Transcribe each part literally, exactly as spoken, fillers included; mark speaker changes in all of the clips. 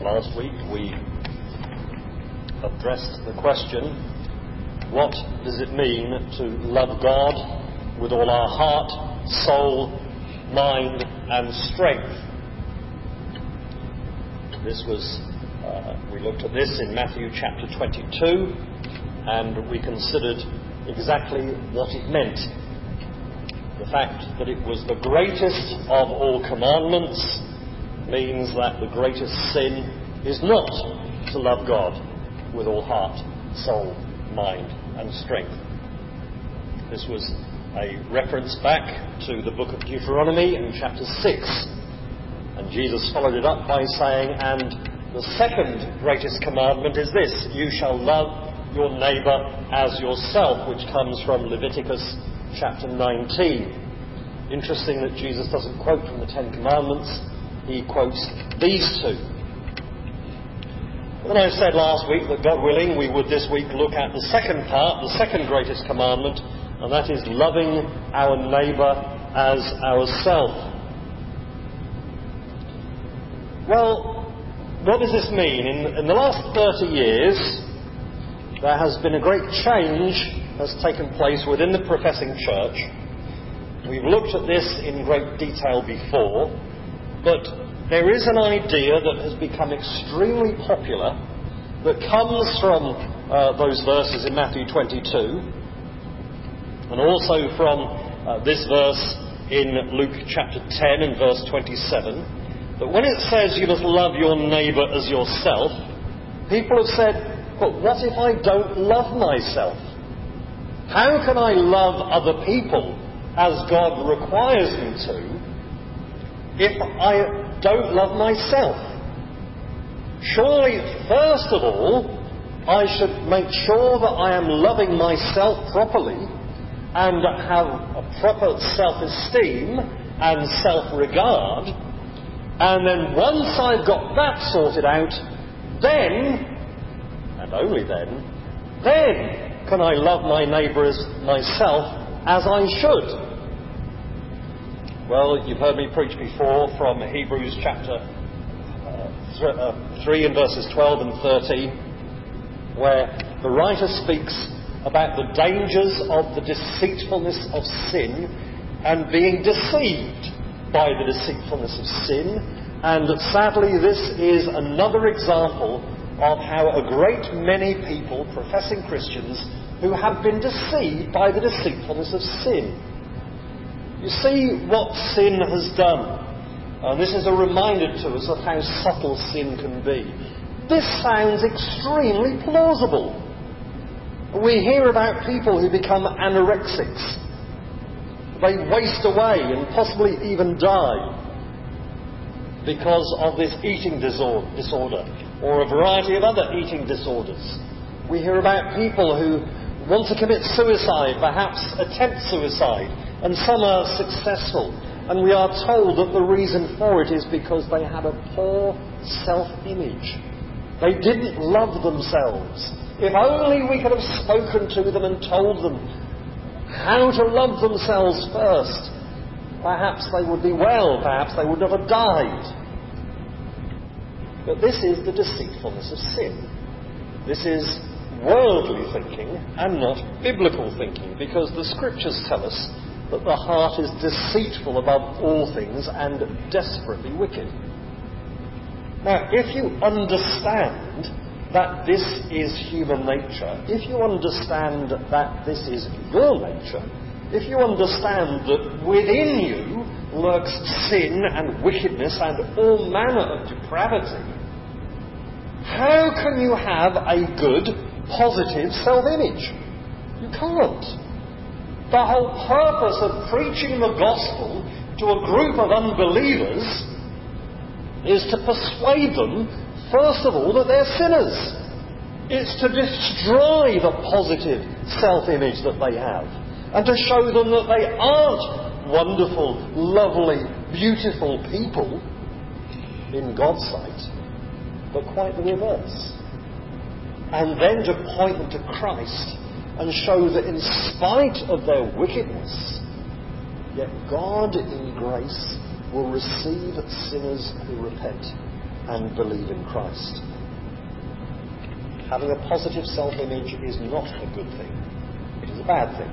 Speaker 1: Last week we addressed the question, what does it mean to love God with all our heart, soul, mind and strength? This was, uh, we looked at this in Matthew chapter twenty-two, and we considered exactly what it meant. The fact that it was the greatest of all commandments means that the greatest sin is not to love God with all heart, soul, mind and strength. This was a reference back to the book of Deuteronomy in chapter six. And Jesus followed it up by saying, and the second greatest commandment is this, you shall love your neighbour as yourself, which comes from Leviticus chapter nineteen. Interesting that Jesus doesn't quote from the Ten Commandments, he quotes these two. Then I said last week that God willing we would this week look at the second part, the second greatest commandment, and that is loving our neighbour as ourself. Well, what does this mean? In, in the last thirty years, there has been a great change has taken place within the professing church. We've looked at this in great detail before, but there is an idea that has become extremely popular that comes from uh, those verses in Matthew twenty-two, and also from uh, this verse in Luke chapter ten and verse twenty-seven, that when it says you must love your neighbour as yourself, people have said, but what if I don't love myself? How can I love other people as God requires me to if I don't love myself? Surely, first of all, I should make sure that I am loving myself properly and have a proper self-esteem and self-regard. And then once I've got that sorted out, then, and only then, then can I love my neighbour as myself as I should. Well, you've heard me preach before from Hebrews chapter uh, th- uh, three and verses twelve and thirteen, where the writer speaks about the dangers of the deceitfulness of sin and being deceived by the deceitfulness of sin, and that sadly this is another example of how a great many people, professing Christians, who have been deceived by the deceitfulness of sin. You see what sin has done. And this is a reminder to us of how subtle sin can be. This sounds extremely plausible. We hear about people who become anorexics. They waste away and possibly even die because of this eating disorder or a variety of other eating disorders. We hear about people who want to commit suicide, perhaps attempt suicide, and some are successful. And we are told that the reason for it is because they had a poor self-image. They didn't love themselves. If only we could have spoken to them and told them how to love themselves first, perhaps they would be well, perhaps they would never have died. But this is the deceitfulness of sin. This is worldly thinking and not biblical thinking, because the scriptures tell us that the heart is deceitful above all things and desperately wicked. Now, if you understand that this is human nature, if you understand that this is your nature, if you understand that within you lurks sin and wickedness and all manner of depravity, how can you have a good, positive self-image? You can't. The whole purpose of preaching the gospel to a group of unbelievers is to persuade them, first of all, that they're sinners. It's to destroy the positive self-image that they have and to show them that they aren't wonderful, lovely, beautiful people in God's sight, but quite the reverse. And then to point them to Christ and show that in spite of their wickedness, yet God in grace will receive sinners who repent. and believe in Christ. Having a positive self-image is not a good thing. It is a bad thing.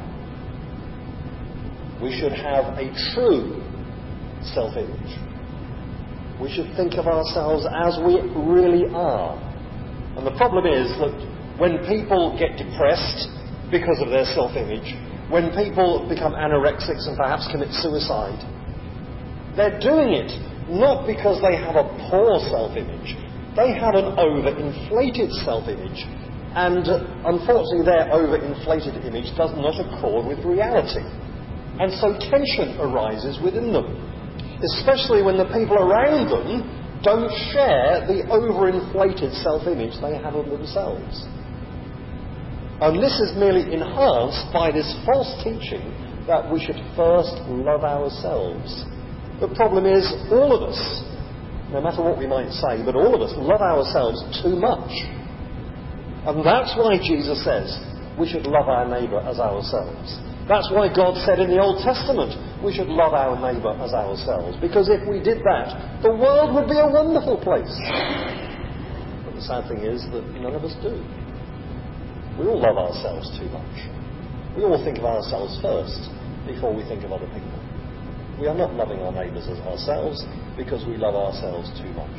Speaker 1: We should have a true self-image. We should think of ourselves as we really are. And the problem is that when people get depressed because of their self-image, when people become anorexics and perhaps commit suicide, they're doing it not because they have a poor self-image. They have an overinflated self-image. And unfortunately their overinflated image does not accord with reality. And so tension arises within them, especially when the people around them don't share the overinflated self-image they have of themselves. And this is merely enhanced by this false teaching that we should first love ourselves. The problem is, all of us, no matter what we might say, but all of us love ourselves too much. And that's why Jesus says we should love our neighbour as ourselves. That's why God said in the Old Testament we should love our neighbour as ourselves. Because if we did that, the world would be a wonderful place. But the sad thing is that none of us do. We all love ourselves too much. We all think of ourselves first before we think of other people. We are not loving our neighbours as ourselves because we love ourselves too much.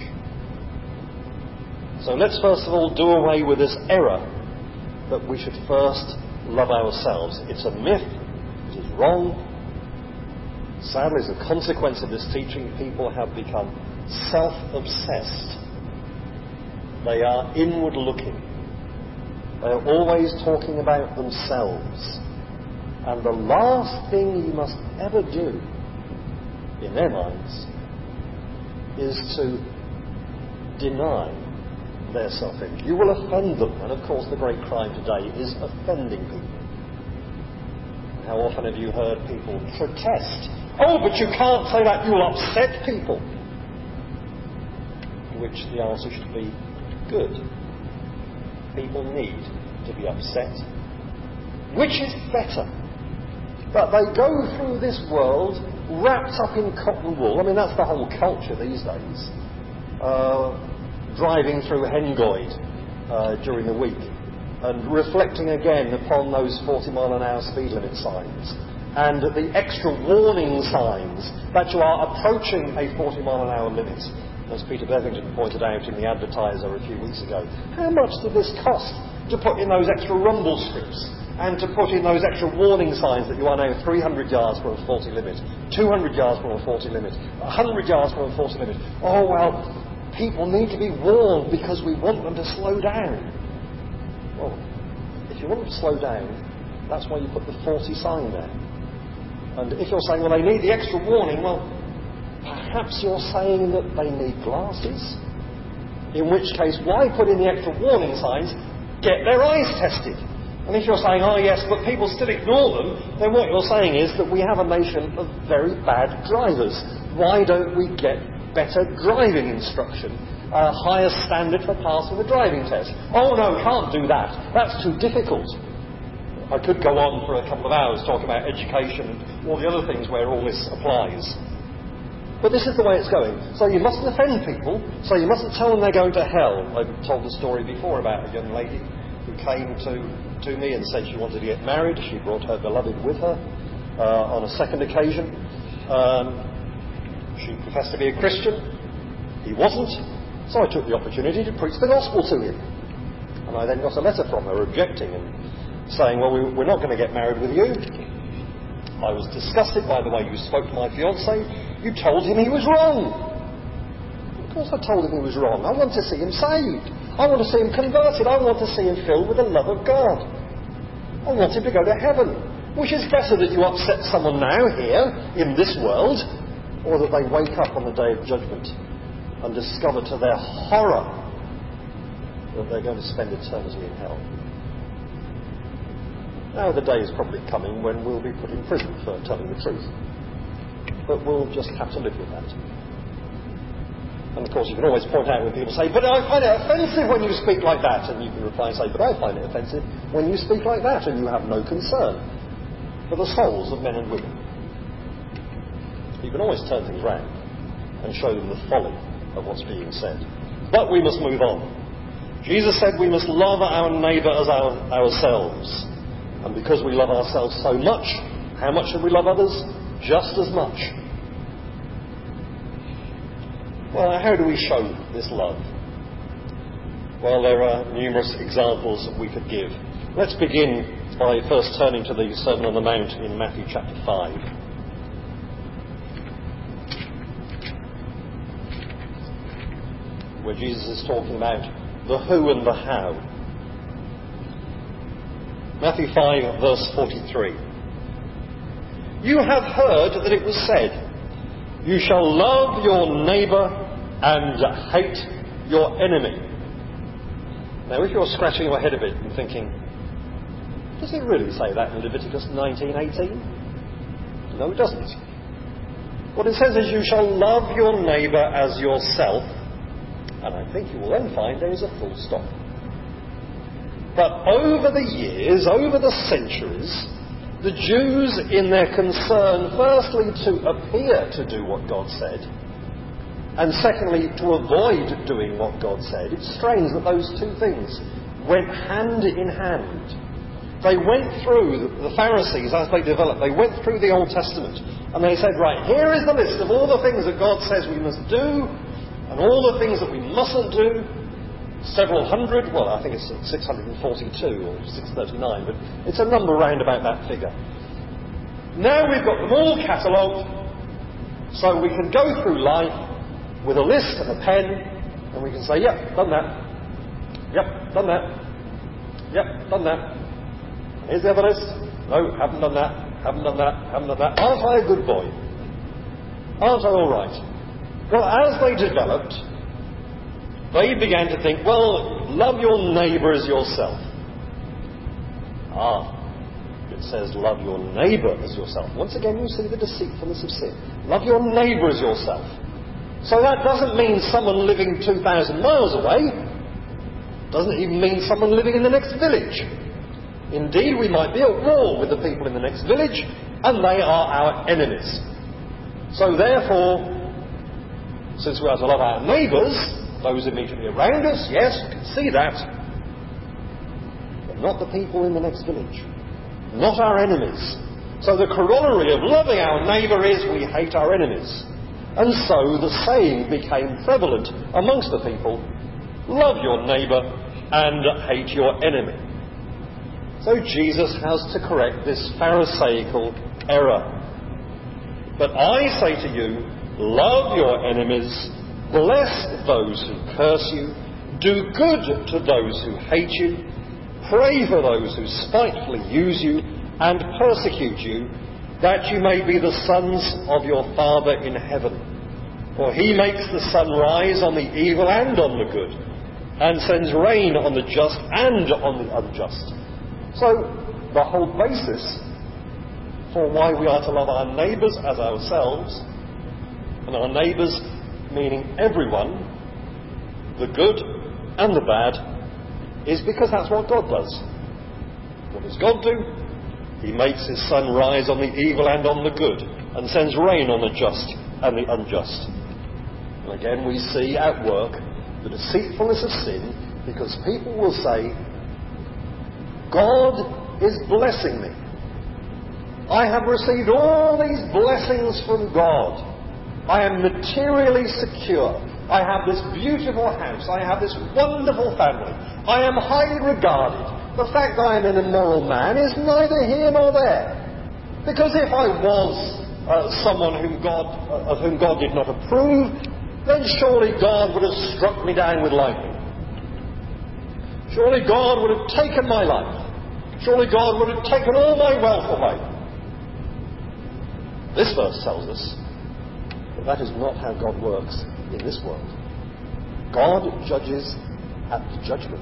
Speaker 1: So let's first of all do away with this error that we should first love ourselves. It's a myth. It is wrong. Sadly, as a consequence of this teaching, people have become self-obsessed. They are inward-looking. They are always talking about themselves. And the last thing you must ever do, in their minds, is to deny their self-image. You will offend them, and of course the great crime today is offending people. How often have you heard people protest? Oh, but you can't say that, you'll upset people. To which the answer should be, good. People need to be upset. Which is better? That they go through this world wrapped up in cotton wool. I mean, that's the whole culture these days. Uh, driving through Hengoed uh, during the week and reflecting again upon those forty mile an hour speed limit signs and the extra warning signs that you are approaching a forty mile an hour limit. As Peter Bevington pointed out in the Advertiser a few weeks ago, how much did this cost to put in those extra rumble strips and to put in those extra warning signs that you are now three hundred yards from a forty limit, two hundred yards from a forty limit, one hundred yards from a forty limit? Oh, well, people need to be warned because we want them to slow down. Well, if you want them to slow down, that's why you put the forty sign there. And if you're saying, well, they need the extra warning, well, perhaps you're saying that they need glasses. In which case, why put in the extra warning signs? Get their eyes tested. And if you're saying, oh yes, but people still ignore them, then what you're saying is that we have a nation of very bad drivers. Why don't we get better driving instruction, a higher standard for passing the driving test? Oh no, can't do that. That's too difficult. I could go on for a couple of hours talking about education and all the other things where all this applies. But this is the way it's going. So you mustn't offend people, so you mustn't tell them they're going to hell. I've told the story before about a young lady who came to, to me and said she wanted to get married. She brought her beloved with her uh, on a second occasion. Um, She professed to be a Christian. He wasn't. So I took the opportunity to preach the gospel to him. And I then got a letter from her objecting and saying, well, we, we're not going to get married with you. I was disgusted by the way you spoke to my fiancé. You told him he was wrong. Of course I told him he was wrong. I want to see him saved. I want to see him converted. I want to see him filled with the love of God. I want him to go to heaven. Which is better that you upset someone now here, in this world, or that they wake up on the day of judgment and discover to their horror that they're going to spend eternity in hell. Now the day is probably coming when we'll be put in prison for telling the truth. But we'll just have to live with that. And of course you can always point out when people say, but I find it offensive when you speak like that. And you can reply and say, but I find it offensive when you speak like that and you have no concern for the souls of men and women. You can always turn things round and show them the folly of what's being said. But we must move on. Jesus said we must love our neighbour as our, ourselves. And because we love ourselves so much, how much should we love others? Just as much. Well, how do we show this love? Well, there are numerous examples that we could give. Let's begin by first turning to the Sermon on the Mount in Matthew chapter five. Where Jesus is talking about the who and the how. Matthew five, verse forty-three. You have heard that it was said, you shall love your neighbour and hate your enemy. Now, if you're scratching your head a bit and thinking, does it really say that in Leviticus nineteen eighteen? No, it doesn't. What it says is, you shall love your neighbour as yourself. And I think you will then find there is a full stop. But over the years, over the centuries, the Jews, in their concern, firstly, to appear to do what God said, and secondly, to avoid doing what God said. It's strange that those two things went hand in hand. They went through, the Pharisees, as they developed, they went through the Old Testament, and they said, right, here is the list of all the things that God says we must do, and all the things that we mustn't do, several hundred, well, I think it's six hundred forty-two or six hundred thirty-nine, but it's a number round about that figure. Now we've got them all catalogued, so we can go through life with a list and a pen, and we can say, yep, done that. Yep, done that. Yep, done that. And here's the other list. No, haven't done that. Haven't done that. Haven't done that. Aren't I a good boy? Aren't I all right? Well, as they developed, they began to think, well, love your neighbour as yourself. Ah, it says love your neighbour as yourself. Once again, you see the deceitfulness of sin. Love your neighbour as yourself. So that doesn't mean someone living two thousand miles away. Doesn't even mean someone living in the next village. Indeed, we might be at war with the people in the next village, and they are our enemies. So therefore, since we are to love our neighbours, those immediately around us, yes, you can see that, but not the people in the next village, not our enemies. So the corollary of loving our neighbour is we hate our enemies. And so the saying became prevalent amongst the people, love your neighbour and hate your enemy. So Jesus has to correct this Pharisaical error. But I say to you, love your enemies, bless those who curse you, do good to those who hate you, pray for those who spitefully use you and persecute you, that you may be the sons of your Father in heaven. For he makes the sun rise on the evil and on the good, and sends rain on the just and on the unjust. So, the whole basis for why we are to love our neighbours as ourselves, and our neighbours meaning everyone, the good and the bad, is because that's what God does. What does God do? He makes his sun rise on the evil and on the good, and sends rain on the just and the unjust. And again we see at work the deceitfulness of sin, because people will say, God is blessing me. I have received all these blessings from God. I am materially secure. I have this beautiful house. I have this wonderful family. I am highly regarded. The fact that I am an immoral man is neither here nor there. Because if I was uh, someone whom God, uh, of whom God did not approve, then surely God would have struck me down with lightning. Surely God would have taken my life. Surely God would have taken all my wealth away. This verse tells us that that is not how God works in this world. God judges at the judgment.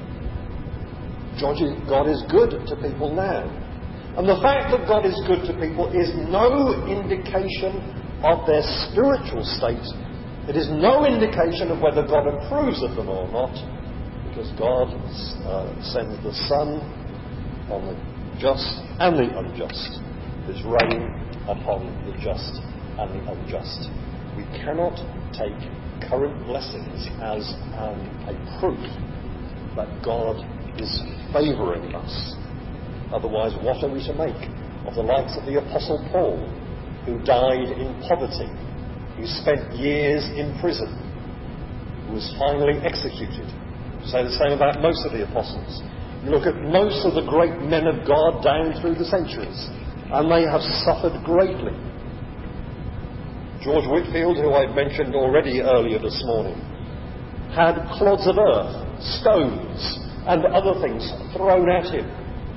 Speaker 1: God is good to people now. And the fact that God is good to people is no indication of their spiritual state. It is no indication of whether God approves of them or not, because God uh, sends the sun on the just and the unjust. His rain upon the just and the unjust. We cannot take current blessings as um, a proof that God is favouring us. Otherwise, what are we to make of the likes of the Apostle Paul, who died in poverty, who spent years in prison, who was finally executed? Say the same about most of the apostles. You look at most of the great men of God down through the centuries, and they have suffered greatly. George Whitefield, who I've mentioned already earlier this morning, had clods of earth, stones, and other things thrown at him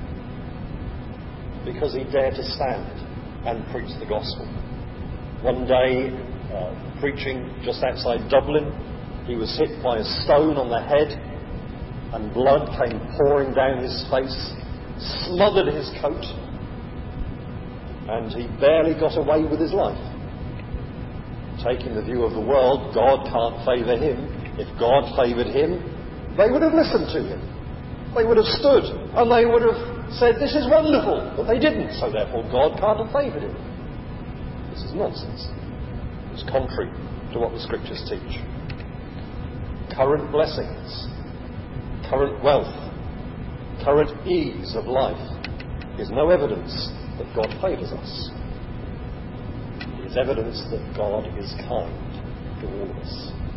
Speaker 1: because he dared to stand and preach the gospel. One day, uh, preaching just outside Dublin, he was hit by a stone on the head, and blood came pouring down his face, smothered his coat, and he barely got away with his life. Taking the view of the world, God can't favour him. If God favoured him, they would have listened to him. They would have stood, and they would have said, this is wonderful, but they didn't, so therefore God can't have favoured him. This is nonsense. It's contrary to what the Scriptures teach. Current blessings, current wealth, current ease of life is no evidence that God favours us. It is evidence that God is kind to all of us.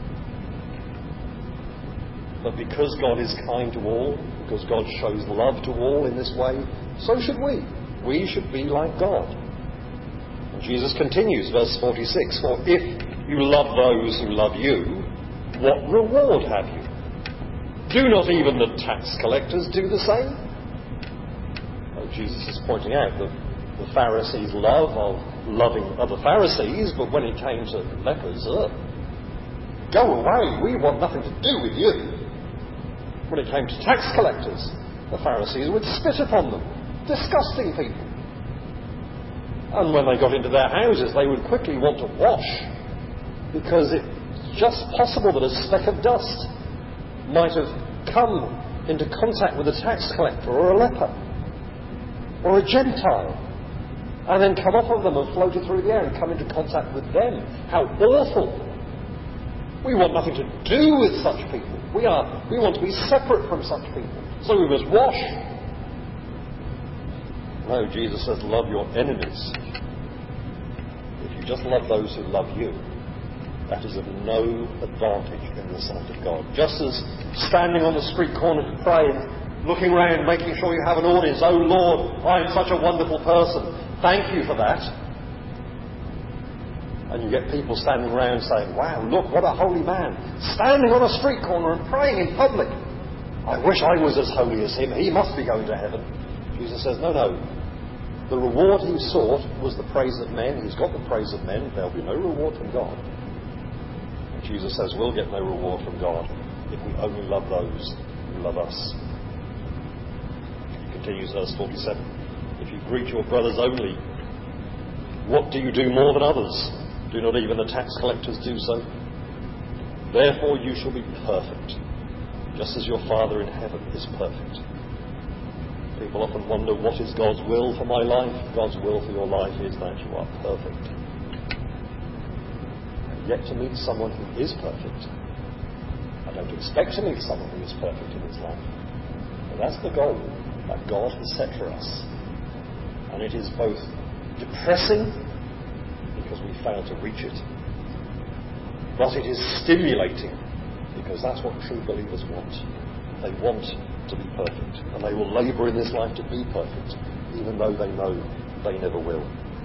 Speaker 1: But because God is kind to all, because God shows love to all in this way, so should we. We should be like God. And Jesus continues, verse forty-six, for if you love those who love you, what reward have you? Do not even the tax collectors do the same? Well, Jesus is pointing out that the Pharisees' love of loving other Pharisees, but when it came to lepers, uh, go away, we want nothing to do with you. When it came to tax collectors, the Pharisees would spit upon them. Disgusting people. And when they got into their houses, they would quickly want to wash, because it's just possible that a speck of dust might have come into contact with a tax collector or a leper or a Gentile, and then come off of them and floated through the air and come into contact with them. How awful! We want nothing to do with such people. We are. We want to be separate from such people. So we must wash. No, Jesus says, love your enemies. If you just love those who love you, that is of no advantage in the sight of God. Just as standing on the street corner to pray, looking around, making sure you have an audience, oh Lord, I am such a wonderful person, thank you for that. And you get people standing around saying, wow, look, what a holy man, standing on a street corner and praying in public. I wish I was as holy as him, he must be going to heaven. Jesus says, no, no. The reward he sought was the praise of men. He's got the praise of men. There'll be no reward from God. And Jesus says we'll get no reward from God if we only love those who love us. He continues verse forty-seven. If you greet your brothers only, what do you do more than others? Do not even the tax collectors do so? Therefore you shall be perfect, just as your Father in heaven is perfect. People often wonder, what is God's will for my life? God's will for your life is that you are perfect. And yet to meet someone who is perfect. I don't expect to meet someone who is perfect in this life. But that's the goal that God has set for us. And it is both depressing, because we fail to reach it, but it is stimulating, because that's what true believers want. They want to be perfect, and they will labour in this life to be perfect, even though they know they never will.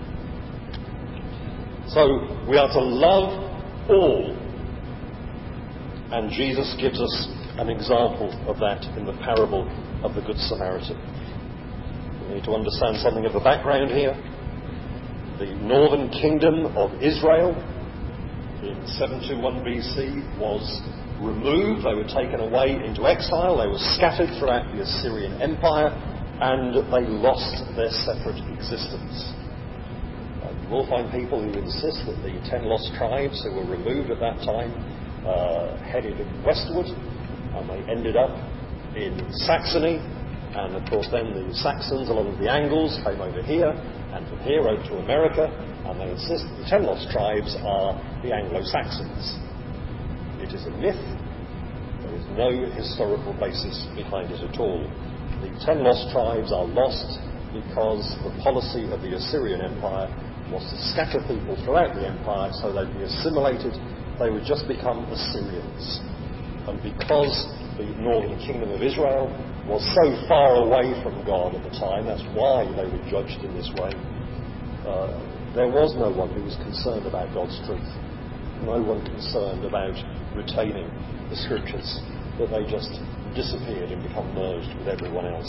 Speaker 1: So we are to love all, and Jesus gives us an example of that in the parable of the Good Samaritan. We need to understand something of the background here. The northern kingdom of Israel in seven twenty-one B C was removed. They were taken away into exile. They were scattered throughout the Assyrian Empire, and they lost their separate existence. Uh, you will find people who insist that the ten lost tribes who were removed at that time uh, headed westward, and they ended up in Saxony, and of course then the Saxons along with the Angles came over here, and from here over to America, and they insist that the ten lost tribes are the Anglo-Saxons. It is a myth. There is no historical basis behind it at all. The ten lost tribes are lost because the policy of the Assyrian Empire was to scatter people throughout the empire so they'd be assimilated. They would just become Assyrians. And because the northern kingdom of Israel was so far away from God at the time, that's why they were judged in this way, uh, there was no one who was concerned about God's truth. No one concerned about retaining the scriptures, that they just disappeared and become merged with everyone else.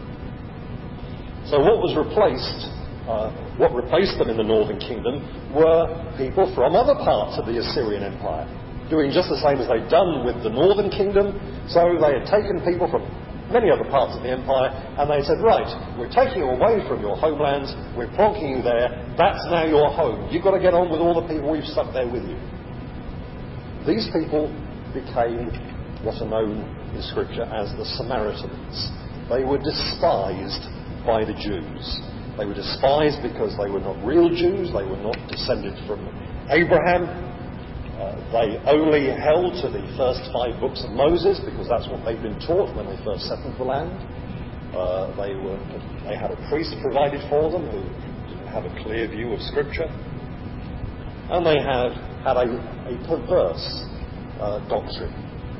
Speaker 1: So what was replaced, uh, what replaced them in the northern kingdom were people from other parts of the Assyrian Empire, doing just the same as they'd done with the northern kingdom. So they had taken people from many other parts of the empire, and they said, right, we're taking you away from your homelands, we're plonking you there, that's now your home. You've got to get on with all the people we've stuck there with you. These people became what are known in Scripture as the Samaritans. They were despised by the Jews. They were despised because they were not real Jews, they were not descended from Abraham. Uh, they only held to the first five books of Moses because that's what they'd been taught when they first settled the land. Uh, they were they had a priest provided for them who didn't have a clear view of Scripture. And they had had a, a perverse uh, doctrine.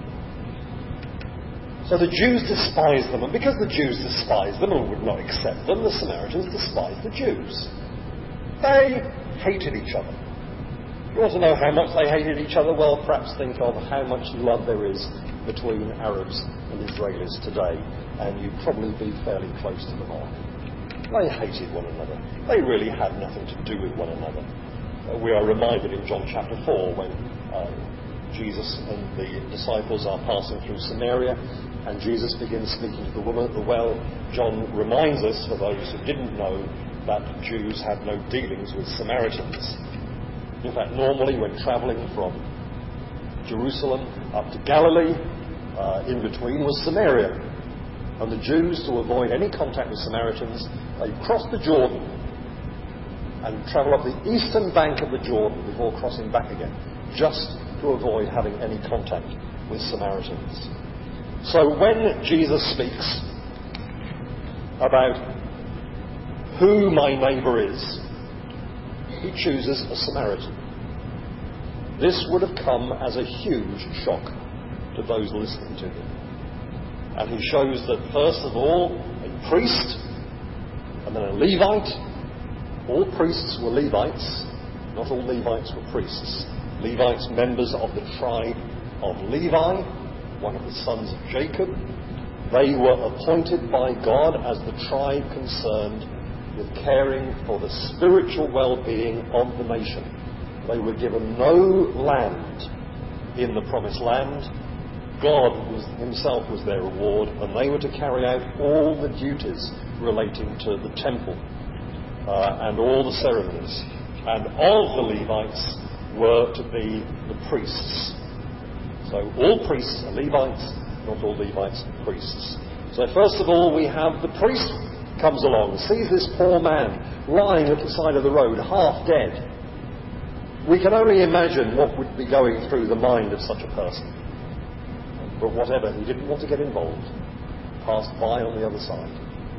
Speaker 1: So the Jews despised them, and because the Jews despised them and would not accept them, the Samaritans despised the Jews. They hated each other. You want to know how much they hated each other? Well, perhaps think of how much love there is between Arabs and Israelis today, and you'd probably be fairly close to the mark. They hated one another. They really had nothing to do with one another. Uh, we are reminded in John chapter four when uh, Jesus and the disciples are passing through Samaria, and Jesus begins speaking to the woman at the well. John reminds us, for those who didn't know, that Jews had no dealings with Samaritans. In fact, normally when travelling from Jerusalem up to Galilee, uh, in between was Samaria. And the Jews, to avoid any contact with Samaritans, they crossed the Jordan and travel up the eastern bank of the Jordan before crossing back again, just to avoid having any contact with Samaritans. So when Jesus speaks about who my neighbour is, he chooses a Samaritan. This would have come as a huge shock to those listening to him. And he shows that first of all, a priest, and then a Levite. All priests were Levites. Not all Levites were priests. Levites, members of the tribe of Levi, one of the sons of Jacob. They were appointed by God as the tribe concerned with caring for the spiritual well-being of the nation. They were given no land in the promised land. God was, himself was their reward, and they were to carry out all the duties relating to the temple uh, and all the ceremonies. And all the Levites were to be the priests. So all priests are Levites, not all Levites are priests. So first of all, we have the priest comes along, sees this poor man lying at the side of the road, half dead. We can only imagine what would be going through the mind of such a person. But whatever, he didn't want to get involved. Passed by on the other side.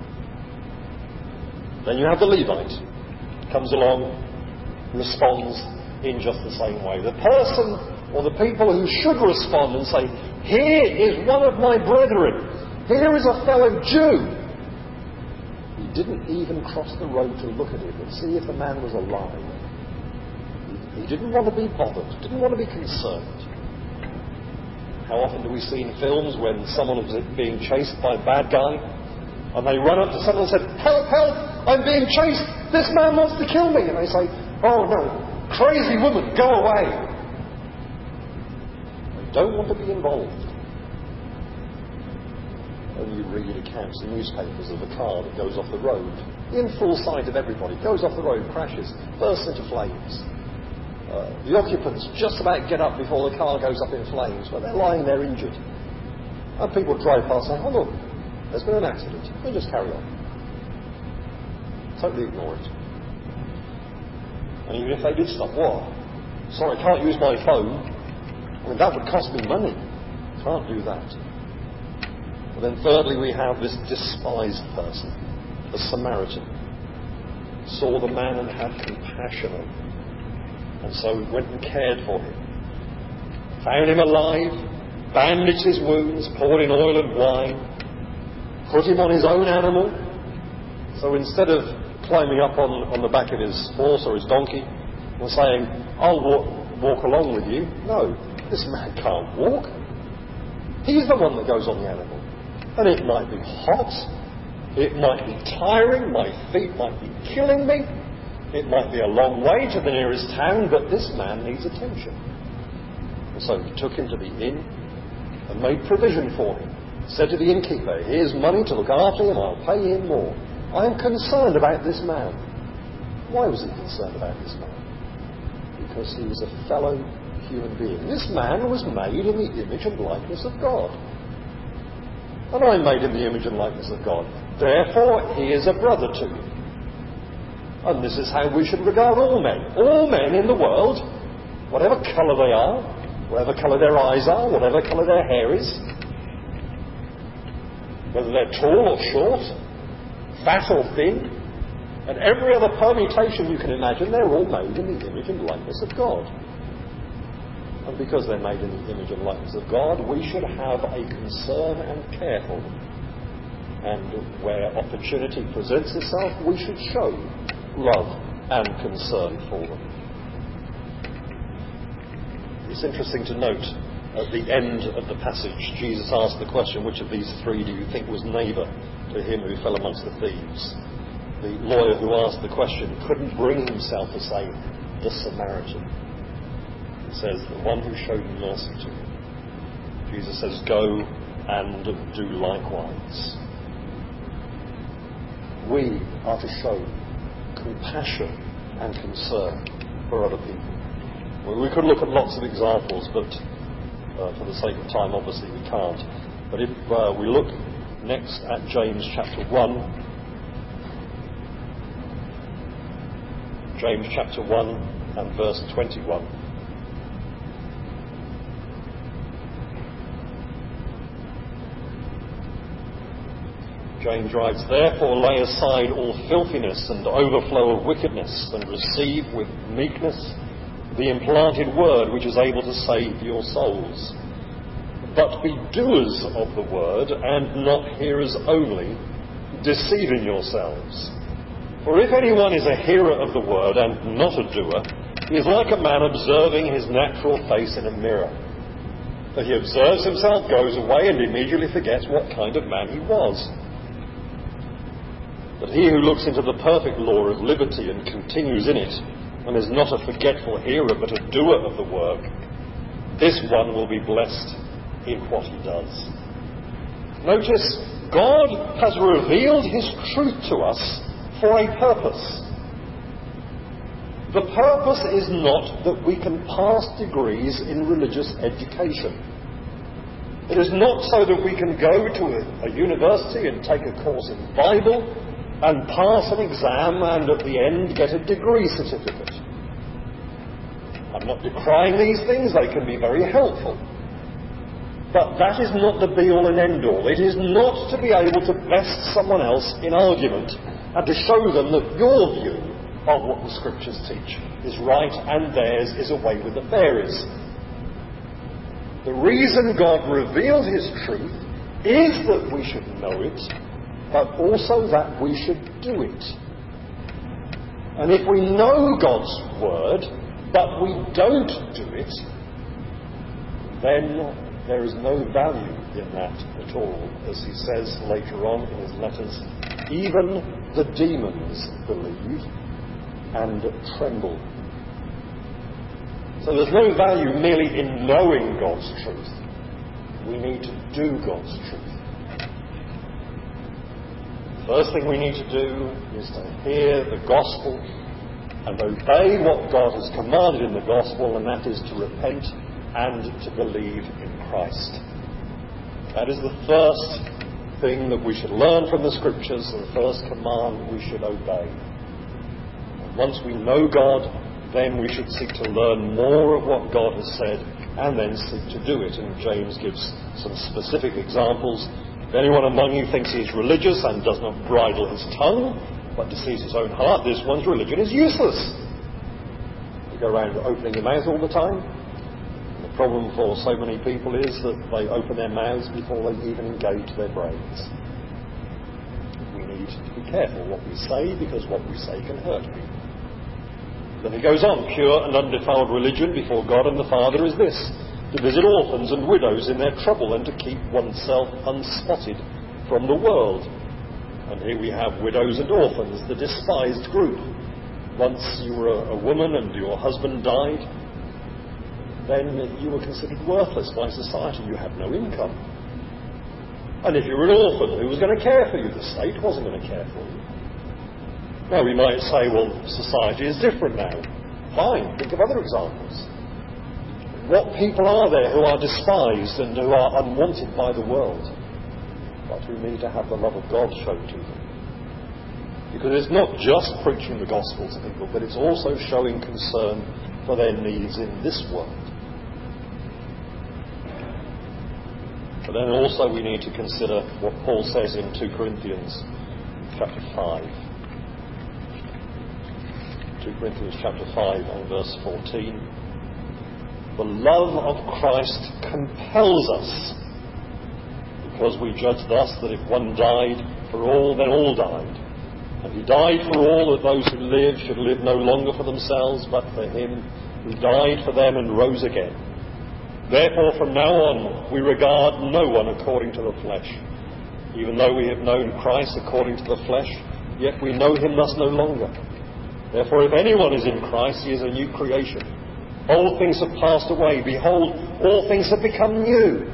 Speaker 1: Then you have the Levite. Comes along, responds in just the same way. The person or the people who should respond and say, here is one of my brethren. Here is a fellow Jew. He didn't even cross the road to look at him and see if the man was alive. He, he didn't want to be bothered, didn't want to be concerned. How often do we see in films when someone is being chased by a bad guy and they run up to someone and say, help, help, I'm being chased, this man wants to kill me. And they say, oh no, crazy woman, go away. They don't want to be involved. And you read accounts in newspapers of a car that goes off the road, in full sight of everybody, goes off the road, crashes, bursts into flames. Uh, the occupants just about get up before the car goes up in flames, but they're lying there injured. And people drive past saying, oh look, there's been an accident. They just carry on. Totally ignore it. And even if they did stop, what? Sorry, I can't use my phone. I mean, that would cost me money. Can't do that. And then thirdly, we have this despised person, a Samaritan. Saw the man and had compassion on him. And so he went and cared for him. Found him alive, bandaged his wounds, poured in oil and wine, put him on his own animal. So instead of climbing up on, on the back of his horse or his donkey and saying, I'll walk, walk along with you, no, this man can't walk. He's the one that goes on the animal. And it might be hot, it might be tiring, my feet might be killing me, it might be a long way to the nearest town, but this man needs attention. And so he took him to the inn and made provision for him. Said to the innkeeper, here's money to look after him, I'll pay him more. I am concerned about this man. Why was he concerned about this man? Because he was a fellow human being. This man was made in the image and likeness of God. And I'm made in the image and likeness of God. Therefore, he is a brother to me. And this is how we should regard all men. All men in the world, whatever colour they are, whatever colour their eyes are, whatever colour their hair is, whether they're tall or short, fat or thin, and every other permutation you can imagine, they're all made in the image and likeness of God. And because they're made in the image and likeness of God, we should have a concern and care for them. And where opportunity presents itself, we should show love and concern for them. It's interesting to note, at the end of the passage, Jesus asked the question, which of these three do you think was neighbour to him who fell amongst the thieves? The lawyer who asked the question couldn't bring himself to say, the Samaritan. It says, the one who showed mercy to him. Jesus says, go and do likewise. We are to show compassion and concern for other people. Well, we could look at lots of examples, but uh, for the sake of time, obviously we can't. But if uh, we look next at James chapter one, James chapter one and verse twenty-one. James writes, therefore lay aside all filthiness and overflow of wickedness, and receive with meekness the implanted word which is able to save your souls. But be doers of the word, and not hearers only, deceiving yourselves. For if anyone is a hearer of the word and not a doer, he is like a man observing his natural face in a mirror. For he observes himself, goes away, and immediately forgets what kind of man he was. But he who looks into the perfect law of liberty and continues in it, and is not a forgetful hearer but a doer of the work, this one will be blessed in what he does. Notice, God has revealed his truth to us for a purpose. The purpose is not that we can pass degrees in religious education. It is not so that we can go to a, a university and take a course in the Bible and pass an exam and at the end get a degree certificate. I'm not decrying these things, they can be very helpful. But that is not the be-all and end-all. It is not to be able to best someone else in argument and to show them that your view of what the Scriptures teach is right and theirs is away with the fairies. The reason God revealed his truth is that we should know it, but also that we should do it. And if we know God's word, but we don't do it, then there is no value in that at all. As he says later on in his letters, even the demons believe and tremble. So there's no value merely in knowing God's truth. We need to do God's truth. First thing we need to do is to hear the gospel and obey what God has commanded in the gospel, and that is to repent and to believe in Christ. That is the first thing that we should learn from the Scriptures, and the first command we should obey. And once we know God, then we should seek to learn more of what God has said and then seek to do it. And James gives some specific examples. If anyone among you thinks he is religious and does not bridle his tongue, but deceives his own heart, this one's religion is useless. You go around opening your mouth all the time. And the problem for so many people is that they open their mouths before they even engage their brains. We need to be careful what we say, because what we say can hurt people. Then he goes on, pure and undefiled religion before God and the Father is this: to visit orphans and widows in their trouble, and to keep oneself unspotted from the world. And here we have widows and orphans, the despised group. Once you were a, a woman and your husband died, then you were considered worthless by society. You had no income. And if you were an orphan, who was going to care for you? The state wasn't going to care for you. Now we might say, well, society is different now. Fine, think of other examples. What people are there who are despised and who are unwanted by the world, but who need to have the love of God shown to them? Because it's not just preaching the gospel to people, but it's also showing concern for their needs in this world. But then also we need to consider what Paul says in Second Corinthians chapter five. Second Corinthians chapter five and verse fourteen. The love of Christ compels us, because we judge thus, that if one died for all, then all died. And he died for all, that those who live should live no longer for themselves, but for him who died for them and rose again. Therefore from now on we regard no one according to the flesh. Even though we have known Christ according to the flesh, yet we know him thus no longer. Therefore, if anyone is in Christ, he is a new creation. Old things have passed away. Behold, all things have become new.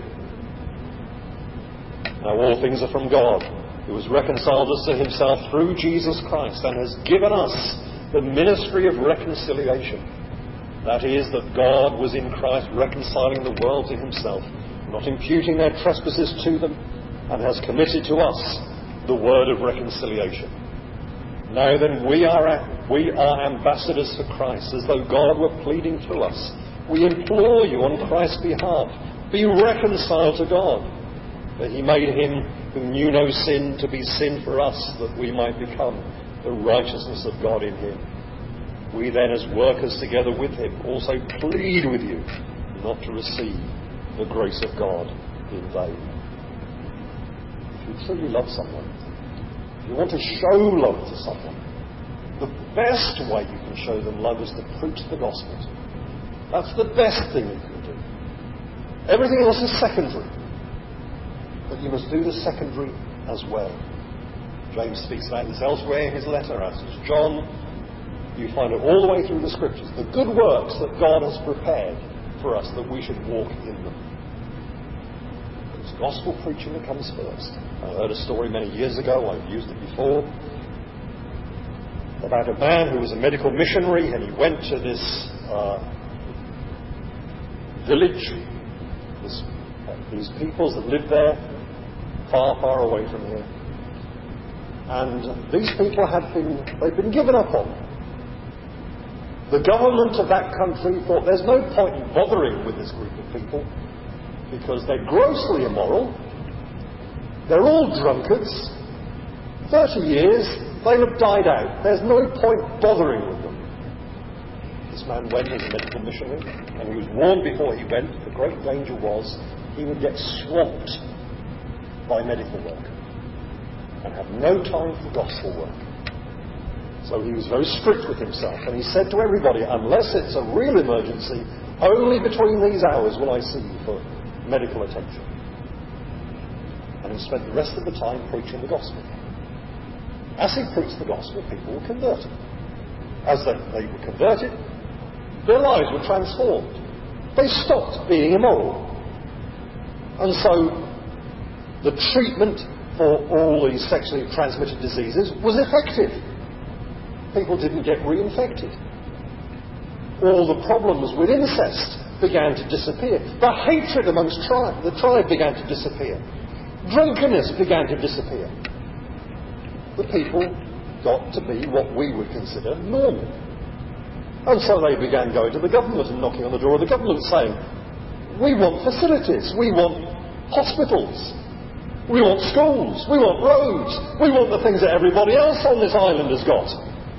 Speaker 1: Now all things are from God, who has reconciled us to himself through Jesus Christ, and has given us the ministry of reconciliation. That is, that God was in Christ reconciling the world to himself, not imputing their trespasses to them, and has committed to us the word of reconciliation. Now then, we are we are ambassadors for Christ, as though God were pleading through us. We implore you on Christ's behalf, be reconciled to God. That he made him who knew no sin to be sin for us, that we might become the righteousness of God in him. We then, as workers together with him, also plead with you not to receive the grace of God in vain. If you truly love someone, you want to show love to someone, the best way you can show them love is to preach the gospel. That's the best thing you can do. Everything else is secondary. But you must do the secondary as well. James speaks about this elsewhere in his letter, as does John. You find it all the way through the scriptures. The good works that God has prepared for us, that we should walk in them. It's gospel preaching that comes first. I heard a story many years ago, I've used it before, about a man who was a medical missionary, and he went to this uh, village, this, uh, these peoples that lived there, far, far away from here. And these people had been, they'd been given up on. The government of that country thought there's no point in bothering with this group of people, because they're grossly immoral. They're all drunkards. Thirty years, they'll have died out. There's no point bothering with them. This man went as a medical missionary, and he was warned before he went that the great danger was he would get swamped by medical work and have no time for gospel work. So he was very strict with himself, and he said to everybody, unless it's a real emergency, only between these hours will I see you for medical attention. And he spent the rest of the time preaching the gospel. As he preached the gospel, people were converted. As they, they were converted, their lives were transformed. They stopped being immoral. And so the treatment for all these sexually transmitted diseases was effective. People didn't get reinfected. All the problems with incest began to disappear. The hatred amongst tribe, the tribe began to disappear. Drunkenness began to disappear. The people got to be what we would consider normal. And so they began going to the government and knocking on the door of the government saying, We want facilities. We want hospitals. We want schools. We want roads. We want the things that everybody else on this island has got.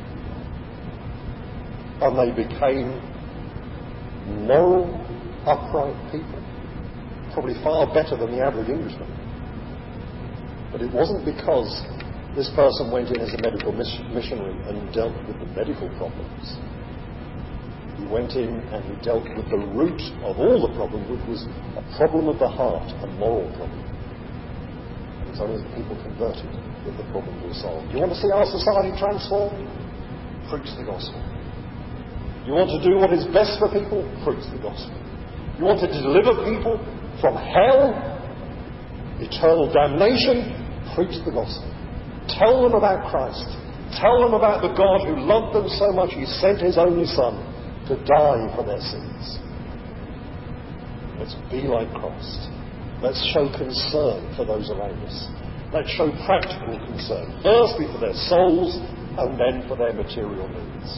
Speaker 1: And they became moral, upright people. Probably far better than the average Englishman. But it wasn't because this person went in as a medical miss- missionary and dealt with the medical problems. He went in and he dealt with the root of all the problem, which was a problem of the heart, a moral problem. And so as the people converted, that the problem was solved. You want to see our society transformed? Preach the gospel. You want to do what is best for people? Preach the gospel. You want to deliver people from hell, eternal damnation? Preach the gospel. Tell them about Christ. Tell them about the God who loved them so much he sent his only Son to die for their sins. Let's be like Christ. Let's show concern for those around us. Let's show practical concern, firstly for their souls and then for their material needs.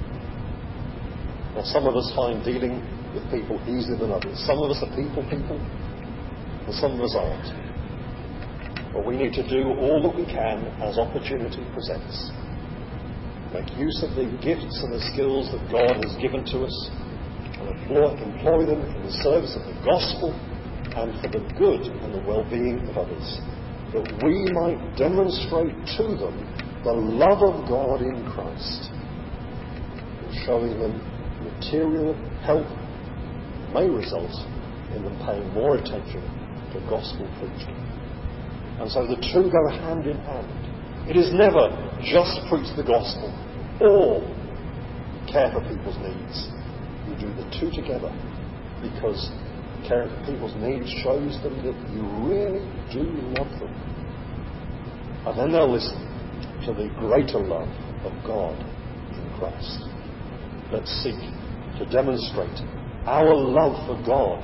Speaker 1: Now, some of us find dealing with people easier than others. Some of us are people people, and some of us aren't. But we need to do all that we can as opportunity presents. Make use of the gifts and the skills that God has given to us and employ, employ them in the service of the gospel and for the good and the well-being of others, that we might demonstrate to them the love of God in Christ, and showing them material help may result in them paying more attention to gospel preaching. And so the two go hand in hand. It is never just preach the gospel or care for people's needs. You do the two together, because caring for people's needs shows them that you really do love them. And then they'll listen to the greater love of God in Christ. Let's seek to demonstrate our love for God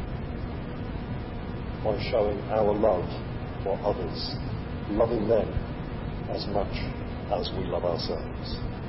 Speaker 1: by showing our love for others, loving them as much as we love ourselves.